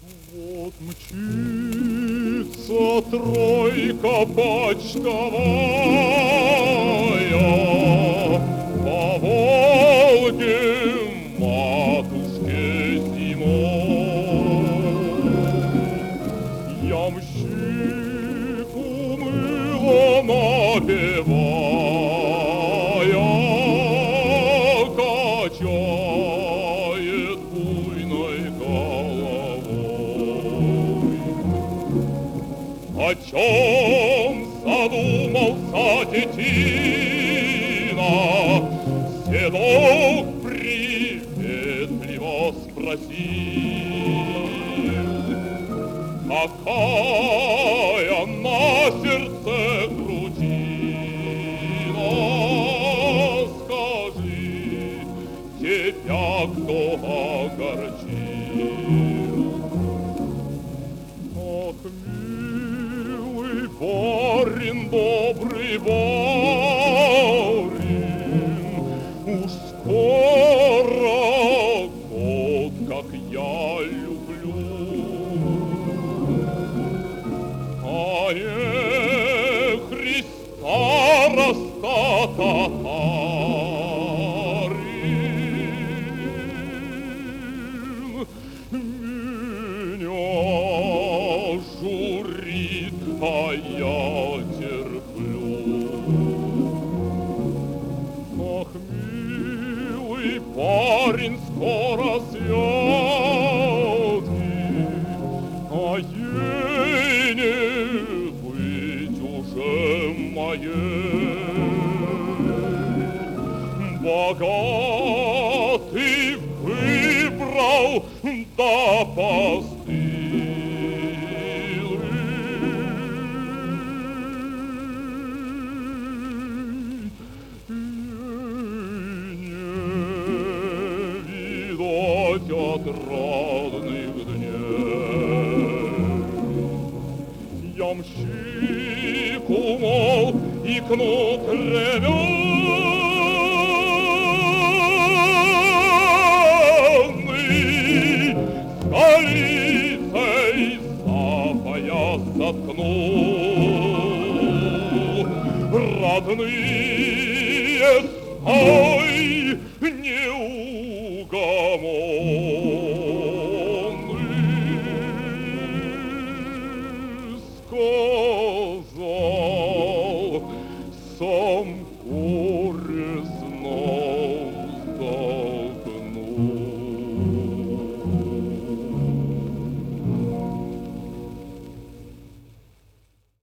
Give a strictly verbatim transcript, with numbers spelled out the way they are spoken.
Вот мчится тройка почтовая по Волге матушке зимой. Ямщик уныло напевая качает буйной головой. О чем задумался детина? Седок приветливо спросил. Какая на сердце грудина? Скажи, тебя кто огорчил? Ах, милый барин, добрый барин, уж скоро год, как я люблю. А не Христа растатарин, меня журит, а я терплю. Ах, милый парень, скоро святый, а ей не быть уже моей. Богатый выбрал, да постылый. Не видать отрадных дней. Ямщик умолк и кнут ревёный столицей за пояс заткнул.